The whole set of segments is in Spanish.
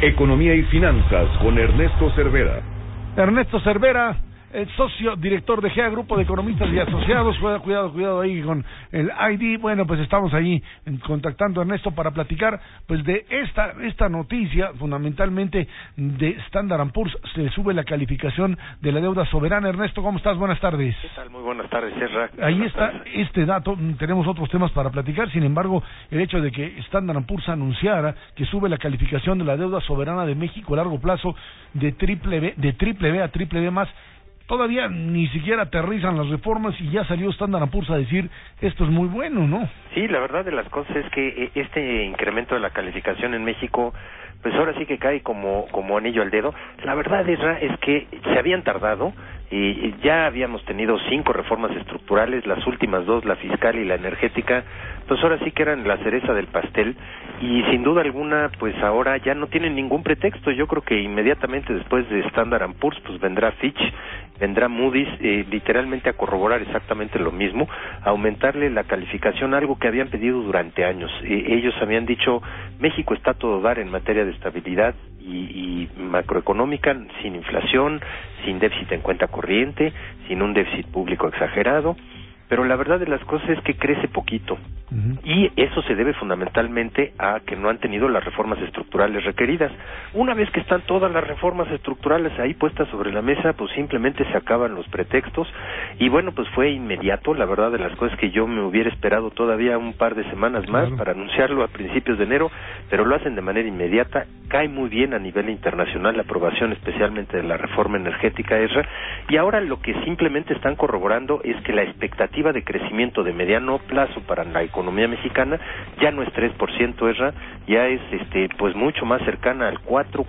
Economía y finanzas con Ernesto Cervera. Ernesto Cervera, el socio director de GEA, Grupo de Economistas y Asociados. Cuidado ahí con el ID. Bueno, pues estamos ahí contactando a Ernesto para platicar pues de esta noticia, fundamentalmente de Standard & Poor's. Se sube la calificación de la deuda soberana. Ernesto, ¿cómo estás? Buenas tardes. ¿Qué tal? Muy buenas tardes, Serra. Ahí está este dato. Tenemos otros temas para platicar. Sin embargo, el hecho de que Standard & Poor's anunciara que sube la calificación de la deuda soberana de México a largo plazo de triple B a triple B más, todavía ni siquiera aterrizan las reformas y ya salió Standard & Poor's a decir esto es muy bueno, ¿no? Sí, la verdad de las cosas es que este incremento de la calificación en México, pues ahora sí que cae como anillo al dedo. La verdad es que se habían tardado y ya habíamos tenido 5 reformas estructurales, las últimas 2, la fiscal y la energética, pues ahora sí que eran la cereza del pastel y sin duda alguna pues ahora ya no tienen ningún pretexto. Yo creo que inmediatamente después de Standard & Poor's pues vendrá Fitch, vendrá Moody's, literalmente a corroborar exactamente lo mismo, a aumentarle la calificación, algo que habían pedido durante años. Ellos habían dicho, México está a todo dar en materia de estabilidad y macroeconómica, sin inflación, sin déficit en cuenta corriente, sin un déficit público exagerado, pero la verdad de las cosas es que crece poquito. Y eso se debe fundamentalmente a que no han tenido las reformas estructurales requeridas. Una vez que están todas las reformas estructurales ahí puestas sobre la mesa, pues simplemente se acaban los pretextos y bueno, pues fue inmediato. La verdad de las cosas es que yo me hubiera esperado todavía un par de semanas más para anunciarlo a principios de enero, pero lo hacen de manera inmediata. Cae muy bien a nivel internacional la aprobación especialmente de la reforma energética, Ezra, y ahora lo que simplemente están corroborando es que la expectativa de crecimiento de mediano plazo para la economía mexicana ya no es 3%, Ezra, ya es pues mucho más cercana al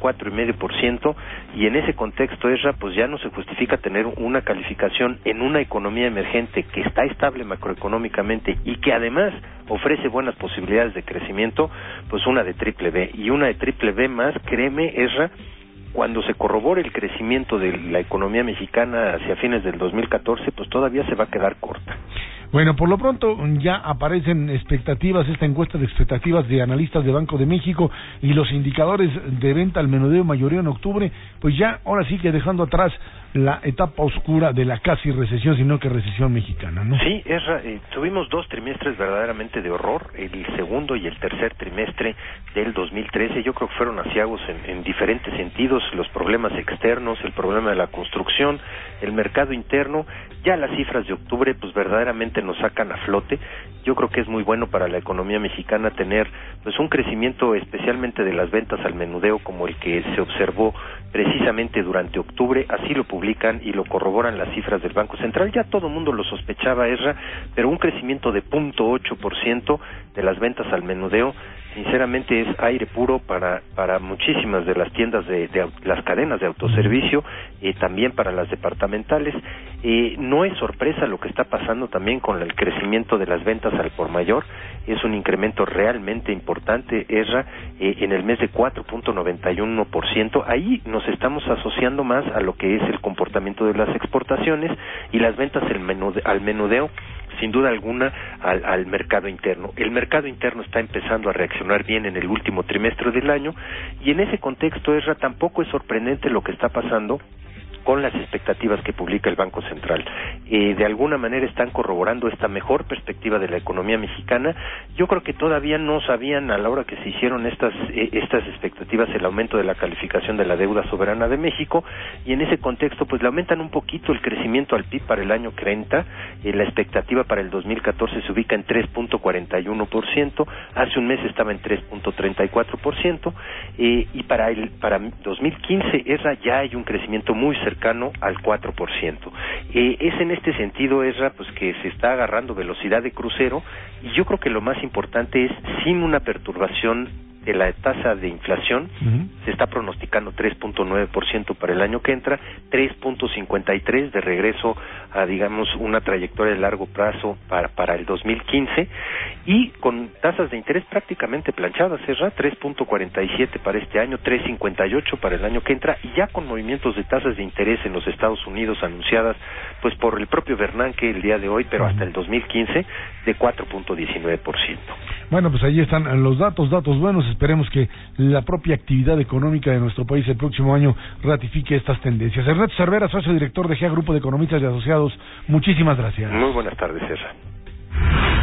4.5%, y en ese contexto, Ezra, pues ya no se justifica tener una calificación en una economía emergente que está estable macroeconómicamente y que además ofrece buenas posibilidades de crecimiento, pues una de triple B, y una de triple B más, créeme, Ezra, cuando se corrobore el crecimiento de la economía mexicana hacia fines del 2014, pues todavía se va a quedar corta. Bueno, por lo pronto ya aparecen expectativas, esta encuesta de expectativas de analistas de Banco de México y los indicadores de venta al menudeo mayoreo en octubre, pues ya ahora sí que dejando atrás la etapa oscura de la casi recesión, sino que recesión mexicana, ¿no? Sí, tuvimos 2 trimestres verdaderamente de horror, el segundo y el tercer trimestre del 2013, yo creo que fueron aciagos en diferentes sentidos, los problemas externos, el problema de la construcción, el mercado interno. Ya las cifras de octubre pues verdaderamente nos sacan a flote. Yo creo que es muy bueno para la economía mexicana tener pues un crecimiento especialmente de las ventas al menudeo como el que se observó precisamente durante octubre. Así lo publican y lo corroboran las cifras del Banco Central. Ya todo el mundo lo sospechaba, Ezra, pero un crecimiento de 0.8% de las ventas al menudeo sinceramente es aire puro para muchísimas de las tiendas de las cadenas de autoservicio, también para las departamentales. No es sorpresa lo que está pasando también con el crecimiento de las ventas al por mayor. Es un incremento realmente importante, Ezra, en el mes de 4.91%. Ahí nos estamos asociando más a lo que es el comportamiento de las exportaciones y las ventas al menudeo, sin duda alguna, al mercado interno. El mercado interno está empezando a reaccionar bien en el último trimestre del año, y en ese contexto, Ezra, tampoco es sorprendente lo que está pasando con las expectativas que publica el Banco Central. De alguna manera están corroborando esta mejor perspectiva de la economía mexicana. Yo creo que todavía no sabían a la hora que se hicieron estas expectativas el aumento de la calificación de la deuda soberana de México, y en ese contexto pues le aumentan un poquito el crecimiento al PIB para el año que entra. La expectativa para el 2014 se ubica en 3.41%, hace un mes estaba en 3.34%, y para 2015 ya hay un crecimiento muy cercano al 4%. Es en este sentido, Ezra, pues que se está agarrando velocidad de crucero, y yo creo que lo más importante es, sin una perturbación de la tasa de inflación, se está pronosticando 3.9% para el año que entra, 3.53% de regreso a, digamos, una trayectoria de largo plazo para el 2015, y con tasas de interés prácticamente planchadas, Ezra, 3.47 para este año, 3.58 para el año que entra, y ya con movimientos de tasas de interés en los Estados Unidos anunciadas pues por el propio Bernanke el día de hoy, pero hasta el 2015 de 4.19%. Bueno, pues ahí están los datos buenos. esperemos que la propia actividad económica de nuestro país el próximo año ratifique estas tendencias. Ernesto Cervera, socio director de GEA Grupo de Economistas y Asociados, muchísimas gracias. Muy buenas tardes, César.